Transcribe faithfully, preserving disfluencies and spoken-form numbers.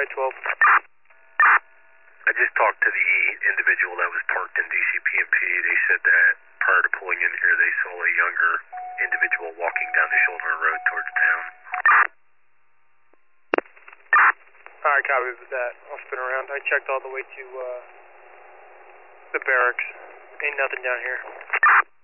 Alright, twelve. I just talked to the individual that was parked in D C P and P. They said that prior to pulling in here, they saw a younger individual walking down the shoulder road towards town. Alright, copy with that. I'll spin around. I checked all the way to uh, the barracks. Ain't nothing down here.